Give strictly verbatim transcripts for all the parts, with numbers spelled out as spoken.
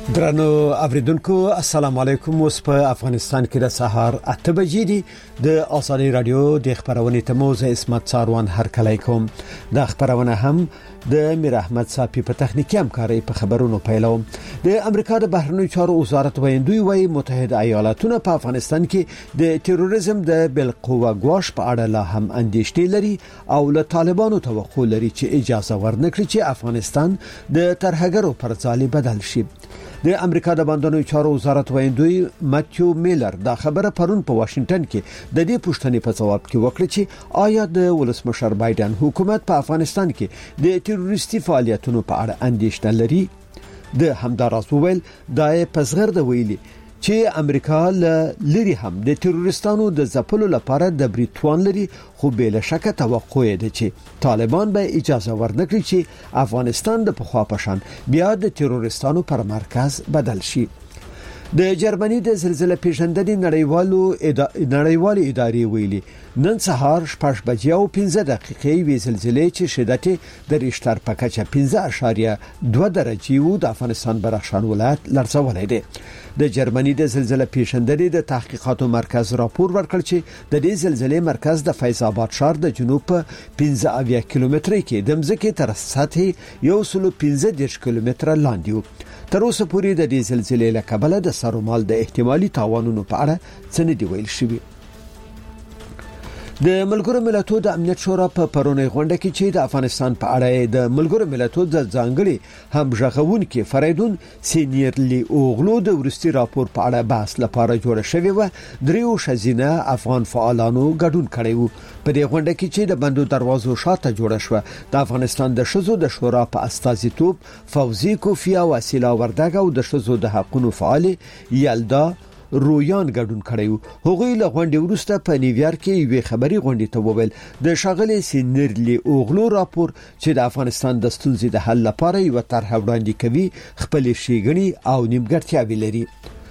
درنو اوریدونکو السلام علیکم. اوس په افغانستان کې د سهار اته بجې دي. د آسانی رادیو د خبرونې تموز اسمت ساروان هر کله کوم. د خبرونه هم د میر احمد صافي په تخنیکی همکاري په خبرونو پیلوم. د امریکا د بهرنیو چارو وزارت ویندوی وایي متحده ایالاتونه په افغانستان کې د تروریزم د بالقوه غواش په اړه لا هم اندېښنې لري او له طالبانو توقع لري چې اجازه ورنکړي چې افغانستان د ترهګرو پر ځای بدل شي. د امریکا د بهرنیو چارو وزارت ویندوی ماتیو میلر دا خبره پرون په واشنگټن کې د دې پوښتنې په جواب کې وکړه چې آیا د ولسمشر بایدن حکومت په افغانستان کې د تروریستي فعالیتونو په اړه اندېښنه لري. د همداراز ویل دای پسغر د ویلي چې امریکا لري هم د تروریستانو د ځپلو لپاره د بریټوان لري، خو بل شک توقع ده چې طالبان به اجازه ورنکړي چې افغانستان د پخوا پشان بیا د تروریستانو پر مرکز بدل شي. د جرمني د زلزلې پیژندنې نړیوالو ادا... نړیوالې ادارې ویلي نن سهار شپږ بجې او پنځه دقیقې وی زلزلې چې شدت د ریشتر په کچه پنځه اعشاریه دوه درجې وو د افغانستان برخشان ولایت لړزولې ده. د جرمني د زلزلې پیژندنې د تحقیقاتو مرکز راپور ورکړ چې د دې زلزلې مرکز د فیض آباد ښار د جنوب په پنځه اویا کیلومتره کې د مځکې تر سطح یو سل پنځه دېرش کیلومتره لاندې وو. تر اوسه پورې د دې زلزلې له کبله د سرومال د احتمالي تاوانونو په اړه څه نه دی ویل شوی. د ملګرو ملتونو د امنیت شورا په پرونی غونډه کې چې د افغانستان په اړه د ملګرو ملتونو د ځانګړي هم ژغون کې فریدون سینیرلی اوغلو د ورستي راپور په اړه بحث لپاره جوړ شوی و. دریو شزینه افغان فعالانو ګډون کړی وو. په دې غونډه کې چې د بندو دروازو شاته جوړ شو د افغانستان د شزو د شورا په استازیتوب فوزي کوفیا وسیله وردګ او د شزو د حقوقو فعال یلدا رویان ګډون کړیو. هغوی له غونډې وروسته په نیویارک کې یو خبري غونډې ته وویل د شاغلي سینیرلی اوغلو راپور چې د افغانستان د ستونزې د حل لپاره یو طرح وړاندې کوي خپل شیګنی او نیمګړتیاوې لري.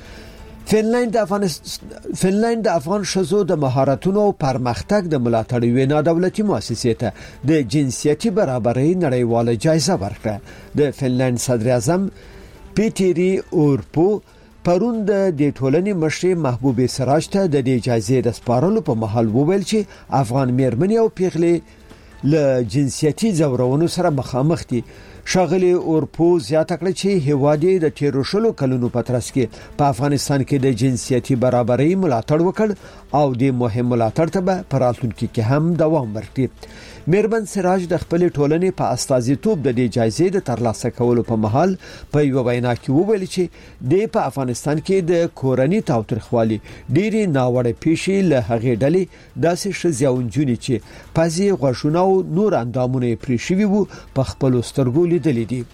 فنلند د افغانستان فنلند د افغان شزو د مهارتونو او پرمختګ د ملاتړ یو نه دولتي مؤسسې ته د جنسيتي برابرۍ نړیواله جایزه ورکړه. د فنلند صدر اعظم پیټری اورپو پرون د دې ټولنې مشر محبوب سراج ته د دې جایزې د سپارلو په محل وویل چې افغان مېرمنې او پیغلې له جنسيتي ځورونو سره مخامخ دي. شاغلي اورپو زیاته کړه چې هوادي د تیرو شلو کلونو په ترڅ کې په افغانستان کې د جنسيتي برابرۍ ملاتړ وکړ او د مهم ملاتړ ته په راتلونکي کې هم دوام ورکړي. مېرمن سراج د خپل ټولنې په استازیتوب د دې جایزې د ترلاسه کولو په محل په یو وینا کې وویل چې د په افغانستان کې د کورنۍ تاوتریخوالي ډېری ناوړه پیښې له هغې ډلې داسې شزیاونجونی چې پازي غوښونه او نور اندامونه پرې شوي وو په خپل سترګو لیدلې دي.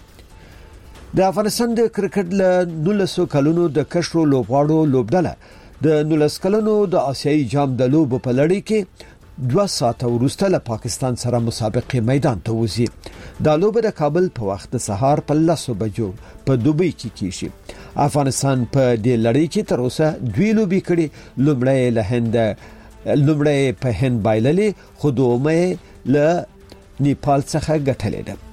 د افغانستان د کرکټ له نولسو کلونو د کشرو لوبغاړو لوبډله د نولس کلونو د آسیایي جام د لوبو په لړۍ کې دوه ساعته وروسته له پاکستان سره مسابقه میدان ته وځي. د لوبه د کابل په وخت د سهار په لسو بجو په دوبۍ کې کیږي. افغانستان په دې لړۍ کې تر اوسه دوی لوبي کړي. لومړی له هند لومړی په هند بایللې خو دومره له نیپال څخه ګټلې ده.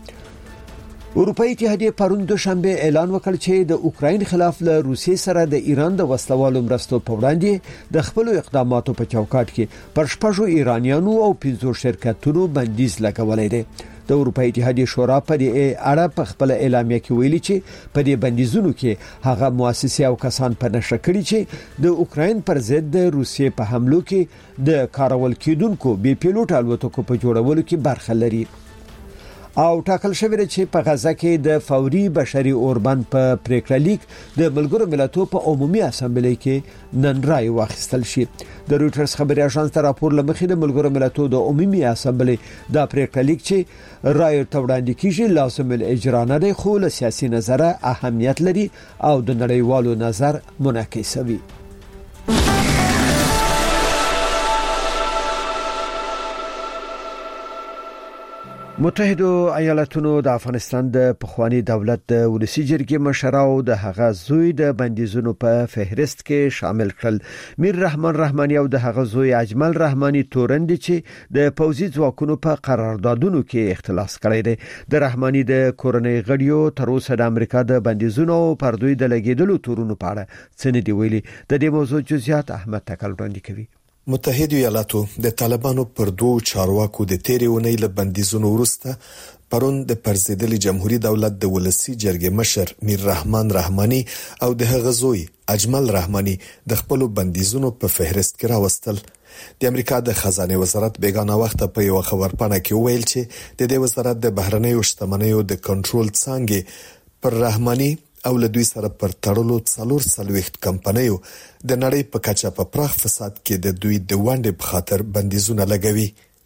اروپאי اتحادیه پرون دوشنبه اعلان وکړ چې د اوکراین خلاف له روسیې سره د ایران د وسلوالو مرستو په وړاندې د خپل اقداماتو په چوکاټ کې پر شپږو ایرانیانو او پنځو شرکتونو بندیز لګولې ده. د اروپאי اتحادیه شورا په دې اړه په خپل اعلامیه کې ویلي چې په دې بندیزونو کې هغه مؤسسې او کسان په نشه کړي چې د اوکراین پر ضد د روسیې په حملو کې د کارول کېدونکو بي پیلوټ الوتکو په جوړولو کې برخه لري. او ټاکل شوی دی چې په غزه کې د فوري بشري اوربند په پریکړه لیک د ملګرو ملتونو په عمومي اسامبلې کې نن رائے واخیستل شي. د رويټرز خبري اژانس ته راپور لمخې د ملګرو ملتونو د عمومي اسامبلې د پریکړه لیک چې رائے توړاندې کیږي لازم الاجرا نه دی، خو له سیاسي نظره اهمیت لري او د نړیوالو نظر منعکسوي. متحده ایالاتونو د افغانستان د پخوانی دولت د ولسی جرګې مشراو د هغه زوی د بندیزونو په فهرست کې شامل کړل. میر رحمان رحماني او د هغه زوی اجمل رحماني تورند چې د پوځي ځواکونو په قراردادونو کې اختلاس کړی دی. د رحماني د کورنۍ غړیو تر اوسه د امریکا د بندیزونو پر دوی د لګیدلو تورونو په اړه څه نه دی ویلي. د دې موضوع جزئیات احمد تکل وړاندې کوي. متحده ایالاتو د طالبانو پر دوه چارواکو د تیرې ونې له بندیزونو وروسته پرون د پرزیدلي جمهوریت دولت د ولسی جرګې مشر میر رحمان رحماني او د هغه زوی اجمل رحماني د خپل بندیزونو په فهرست کې راوستل. د امریکا د خزانه وزارت بیگانه وخت په یو خبرپاڼه کې ویل چې د دې وزارت د بهرنیو شتمنیو د کنټرول څنګه پر رحماني او له دوی سره پر تړلو څلور څلويخت کمپنیو د نړۍ په کچه په پراخ فساد کې د دوی د وانډې په خاطر بندیزونه لګوي.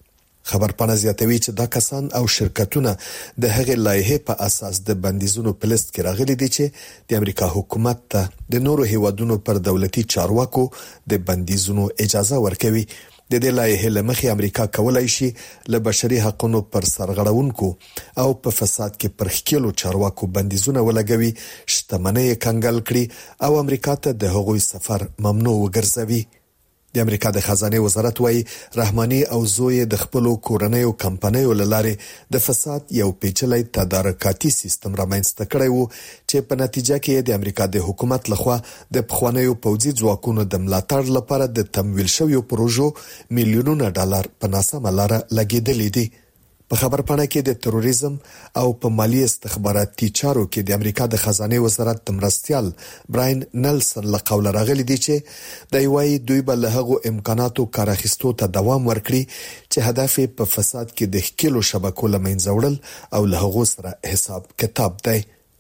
خبرپاڼه زیاتوي چې دا کسان او شرکتونه د هغې لایحې په اساس د بندیزونو په لیست کې راغلي دي چې د امریکا حکومت ته د نورو هیوادونو پر دولتي چارواکو د بندیزونو اجازه ورکوي. د دې لایحې لمخې امریکا کولای شي له بشري حقوقو پر سرغړونکو او په فساد کې پر خکېلو چارواکو بندیزونه ولګوي، شتمنۍ کنګل کړي او امریکا ته د هغوی سفر ممنوع وګرځوي. د امریکا د خزانه وزارت وايي رحماني او زوی د خپل کورنیو کمپنیو لاره د فساد یو پیچلې تدارکاتي سیستم رامنځته کړی وو چې په نتیجه کې د امریکا د حکومت لخوا د پخوانیو پوځي ځواکونو د ملاتړ لپاره د تمویل شویو پروژو میلیونونه ډالر په ناسمه لار لګیدلې دي. په خبرپاڼه کې د تروریزم او په مالی استخباراتي چارو کې د امریکا د خزانه وزارت د مرستيال براین نلسن له قوله راغلي دي چې د ایوای دوی به له هغو امکاناتو کار اخیستو ته دوام ورکړي چې هدف په فساد کې د خکلو شبکو لمنځه وړل او له هغو سره حساب کتاب دی.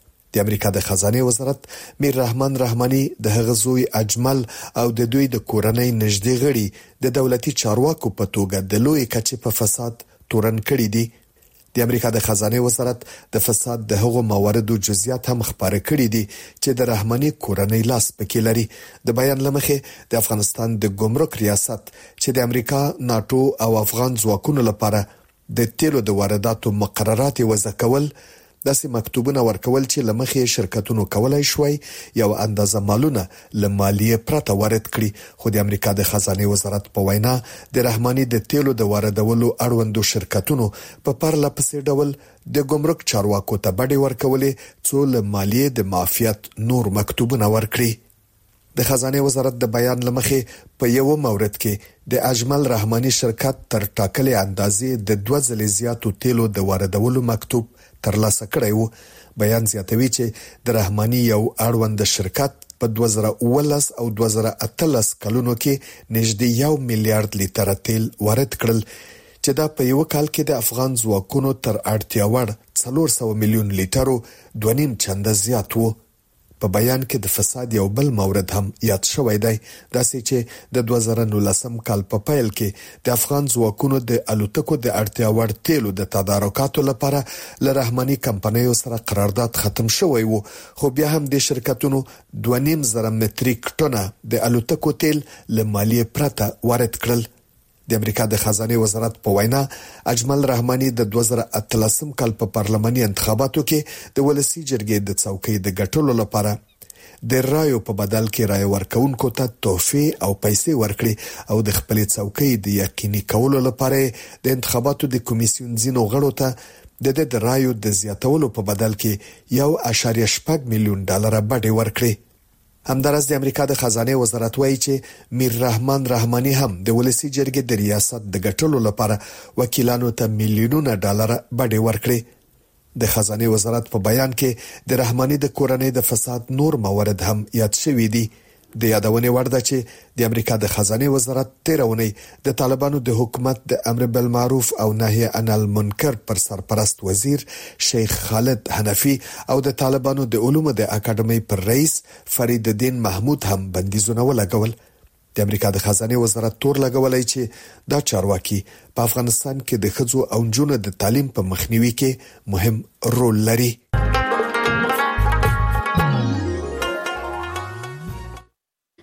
د امریکا د خزانه وزارت میر رحمان رحماني د هغه زوی اجمل او د دوی د کورنۍ نږدې غړي د دولتي چارواکو په توګه د لوی کچې په فساد تورن کړی دي. د امریکا د خزانه وزارت د فساد د هغو مواردو جزئیات هم خبره کړي دي چې د رحماني کورنۍ لاس پکې لري. د بیان لمخې د افغانستان د ګمرک ریاست چې د امریکا، ناتو او افغان ځواکونو لپاره د تیلو د وارداتو مقررات وضع کول، داسې مکتوبونه ورکول چې لمخې شرکتونو کولای شوي یو اندازه مالونه له مالیه پرته وارد کړي. خو د امریکا د خزانه وزارت په وینا د رحماني د تیلو د واردولو اړوندو شرکتونو په پرله پسې ډول د ګمرک چارواکو ته بډې ورکولې څو له مالیه د معافیت نور مکتوبونه ورکړي. د خزانه وزارت د بیان لمخې په یو مورد کې د اجمل رحماني شرکت تر ټاکلې اندازې د دوه ځلې زیاتو تیلو د واردولو مکتوب ترلاسه کړی وو. بیان زیاتوي چې د رحماني یو اړوند شرکت په دوه زره اوولس او دوه زره اتلس کلونو کې نږدې یو میلیارډ لیټر تیل وارد کړل چې دا په یو کال کې د افغان ځواکونو تر اړتیا وړ څلور سوه میلیون لیټرو دوه نیم چنده زیات وو. په بیان کې د فساد یو بل مورد هم یاد شوی دی، داسې چې د دوه زره نولسم کال په پیل کې د افغان ځواکونو د الوتکو د اړتیا وړ تیلو د تدارکاتو لپاره له رحماني کمپنیو سره قرارداد ختم شوی وو، خو بیا هم د شرکتونو دوه نیم زره متریک ټنه د الوتکو تیل له مالیه پرته وارد کړل. د امریکا د خزانه وزارت په وینا اجمل رحماني د دوه زره اتلسم کال په پارلماني انتخاباتو کې د ولسی جرګې د څوکۍ د ګټلو لپاره د رایو په بدل کې رای ورکونکو ته تحفې او پیسې ورکړي او د خپل څوکۍ د یقیني کولو لپاره د انتخاباتو د کمیسیون ځینو غړو ته د د رایو د زیاتولو په بدل کې یو اشاریه شپږ میلیون ډالر بډې ورکړي. همدارس د امریکا د خزانه وزارت وایي چې میر رحمان رحماني هم د ولسی جرګې د ریاست د ګټلو لپاره وکیلانو ته میلیونونه ډالر بډې ورکړي. د خزانه وزارت په بیان کې د رحماني د کورنۍ د فساد نور موارد هم یاد شوي دي. د یادونې وړ ده چې د امریکا د خزانه وزارت تیرونی د طالبانو د حکومت د امر بالمعروف او نهی عن المنکر پر سرپرست وزیر شیخ خالد حنفی او د طالبانو د علومو د اکاډمۍ پر رئیس فرید الدین محمود هم بندیزونه ولګول. د امریکا د خزانه وزارت تور لګولای چې دا چارواکي په افغانستان کې د ښځو او نجونو د تعلیم په مخنیوي کې مهم رول لري.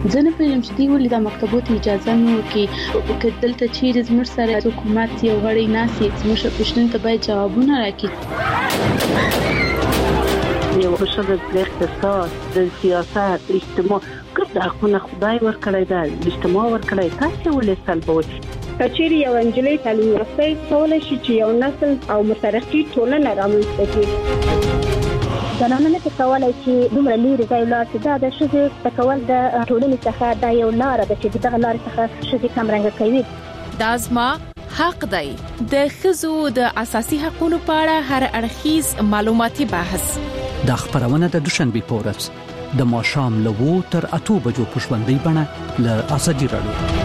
زه نه پوهیږم چې دوی ولې دا مکتبو ته اجازه نه ورکوي، که دلته چیرې زموږ سره حکومت یو غړی ناست وي زموږ پوښتنو ته باید جوابونه راکړي. یو ښځه د اقتصاد، د سیاست، اجتماع ګډ حقونه خدای ورکړی دی، اجتماع ورکړی، تاسو ولې سلبوي؟ کچېرې یو انجلۍ تعلیم یافته کولای شي چې یو نسل او مترقي ټولنه رامنځته کړي. زنانه نه کولای چې دومره لري ځای لاړ شي. دا د ښځې تکول د ټولنې څخه دا یو لار ده چې دغه لار څخه ښځې کمرنګ کوي. دا زما حق دی. د ښځو د اساسي حقوقو په اړه هر اړخیز معلوماتي بحث د خبرونه د دوشنبه پورس د ماښام له وو تر اتو بجو په ژوندۍ بڼه له ازادي رادیو.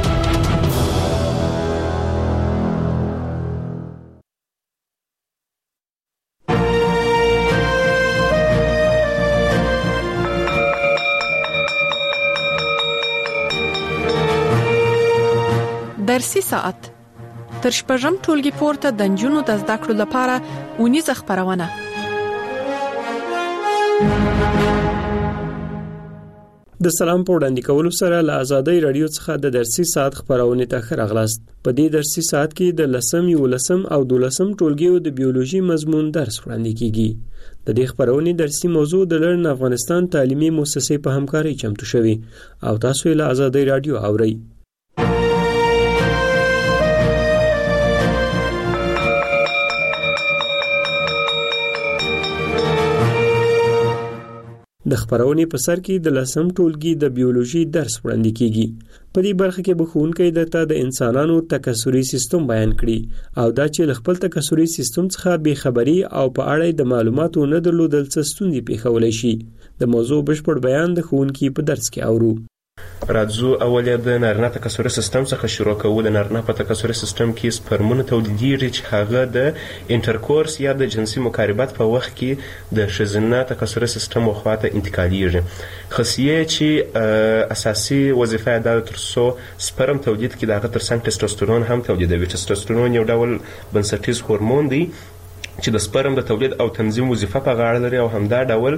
درسي ساعت تر شپږم ټولګي پورته د نجونو د زده کړو لپاره اونیزه خبرونه. د سلام په وړاندې کولو سره له آزادۍ رادیو څخه د درسي ساعت خبرونه ته ښه راغلاست. په دې درسي ساعت کې د لسم، یولسم او دولسم ټولګیو د بیولوژي مضمون درس وړاندې کیږي. د دې خبرونه درسي موضوع د لرن افغانستان تعلیمي مؤسسې په همکارۍ چمتو شوی او تاسو یې له آزادۍ رادیو اورئ. د خبرونې په سر کې د لسم ټولګي د بیولوژي درس وړاندې کیږي. په دې برخه کې به ښوونکی درته د انسانانو تکثري سیستم بیان کړي او دا چې له خپل تکثري سیستم څخه بې خبري او په اړه د معلوماتو نه درلودل څه ستونزې پیښولای شي. د موضوع بشپړ بیان د ښوونکي په درس کې اورو. راځو اول د نارینه تکثري سیستم څخه شروع کوو. د نارینه په تکثري سیستم کې سپرمونه تولیدېږي چې هغه د انټرکورس یا د جنسي مقاربت په وخت کې د ښځینه تکثري سیستم خواته انتقالېږي. خصیه چې اساسي وظیفه یې ده تر څو سپرم تولید کړي، د هغه تر څنګ ټسټوسترون هم تولیدوي. ټسټوسترون یو ډول بنسټیز هورمون دی چې د سپرم د تولید او تنظیم وظیفه په غاړه لري او همدا ډول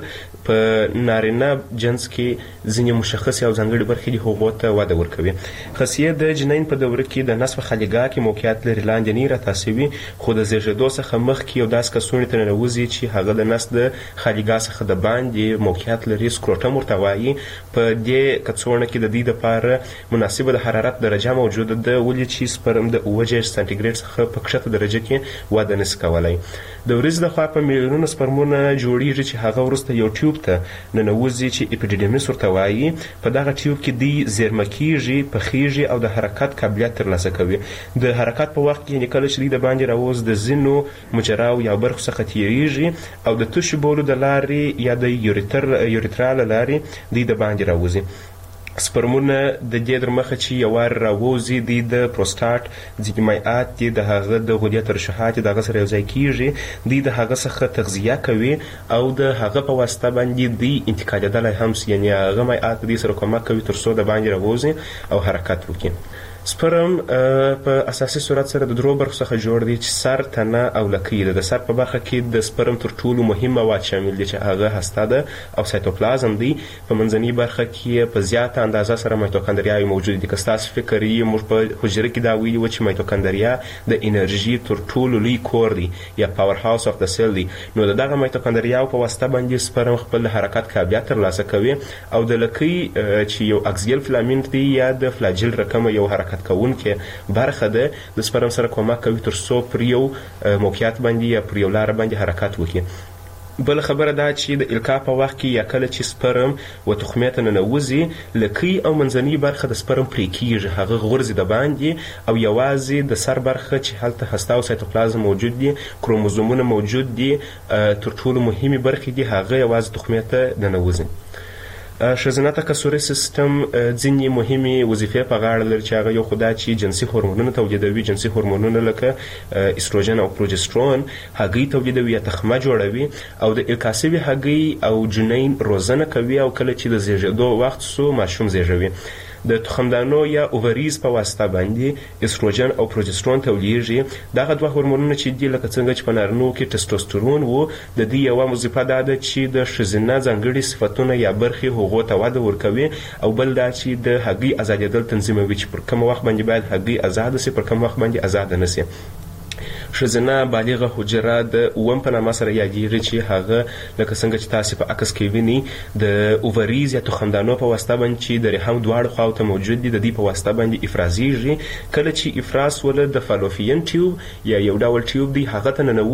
په نارینه جنس کې ځینې مشخص او ځانګړي برخې دي هغو ته وده ورکوي. خصیه د جنین په دوره کې د نصف خلیګاه کې موقعیت لري، لاندې نه راتاسوي خو د زیږېدو څخه مخکې یو داسې کڅوړې ته ننوځي چې هغه د نس د خلیګاه څخه د باندې موقعیت لري، سکروټم ورته وایي. په دې کڅوړه کې د دې دپاره مناسبه د حرارت درجه موجوده ده، ولې چې سپرم د اوه جهش سانتیګریډ څخه په کښته درجه کې وده نشي کولی. د ورځې د خوا په میلیونونو سپرمونه جوړیږي چې هغه وروسته یو ټیوب ته ننوځي چې اپیډیډیمیس ورته وایي. په دغه ټیوب کې دوی زیرمه کیږي، پخیږي او د حرکت قابلیت ترلاسه کوي. د حرکت په وخت کې کله چې دوی د باندې راووز د ځینو مجراو یا برخو څخه تیریږي او د تشو بولو د لارې یا د یوریتر یوریترا له لارې دوی د باندې راوځي. سپرمونه د دې در مخه چې یو وار راووځي دوی د پروسټاټ ځینې مایعات دي د هغه د غدې ترشحات د هغه سره یو ځای کیږي، دوی د هغه څخه تغذیه کوي او د هغه په واسطه باندې دوی انتقالېدلی هم سي، یعنې هغه مایعات دوی سره کومک کوي تر څو د باندې راووځي او حرکت وکړي. سپرم په اساسي صورت سره د درو برخو څخه جوړ دی چې سر، تنه او لکۍ ده. د سر په برخه کې د سپرم تر ټولو مهم مواد شامل دي چې هغه هسته ده او سایتوپلازم دی. په منځنۍ برخه کې په زیاته اندازه سره مایتوکندریاوې موجود دي. که ستاسو فکر یې موږ په حجره کې دا ویلي وو چې مایتوکندریا د انرژي تر ټولو لوی کور دی یا پاور هاوس اف د سیل دی، نو د دغه مایتوکندریاو په واسطه باندې سپرم خپل حرکت قابلیت ترلاسه کوي. او د لکۍ چې یو اکسیل فلامنټ دی یا د فلاجل رقم یو حرکت کوونکې برخه ده د سپرم سره کومک کوي تر څو پر یو موقعیت باندې یا پر یو لاره باندې حرکت وکړي. بل خبره دا چې د القا په وخت کې یا کله چې سپرم و تخمې ته ننوځي، لکۍ او منځنۍ برخه د سپرم پرې کیږي، هغه غورځي د باندې او یوازې د سر برخه چې هلته هسته او سایتوپلازم موجود دي، کروموزومونه موجود دي، تر ټولو مهمې برخې دي، هغه یوازې تخمې ته ننوځي. ښځینه تکثري سیستم ځینې مهمې وظیفې په غاړه لري چې هغه یو خو دا چې جنسي هورمونونه تولیدوي. جنسي هورمونونه لکه استروجن او پروجسترون هګۍ تولیدوي یا تخمه جوړوي او د القا سوي هګۍ او جنین روزنه کوي او کله چې د زیږېدو وخت سو ماشوم زیږوي. د تخمدانو یا اووریز په واسطه باندې استروجن او پروجسترون تولیدېږي. دغه دوه هورمونونه چې دي لکه څنګه چې په نارینهو کې ټسټوسترون وو، د دې یوه وظیفه دا ده چې د ښځینه ځانګړي صفتونه یا برخې هغو ته وده ورکوي، او بل دا چې د هګۍ ازادېدل تنظیموي چې پر کوم وخت باندې باید هګۍ آزاده سي، پر کوم وخت باندې آزاده نه سي. ښځینه بالغه حجره د اووم په نامه سره یادېږي چې هغه لکه څنګه چې تاسې په عکس کې وینئ د اووریز یا تخمدانو په واسطه باندې چې د رحم دواړو خواو ته موجود دي، د دې په واسطه باندې افرازېږي. کله چې افراز وله د فالوپین ټیوب یا یو ډول ټیوب دی هغه ته ننوځي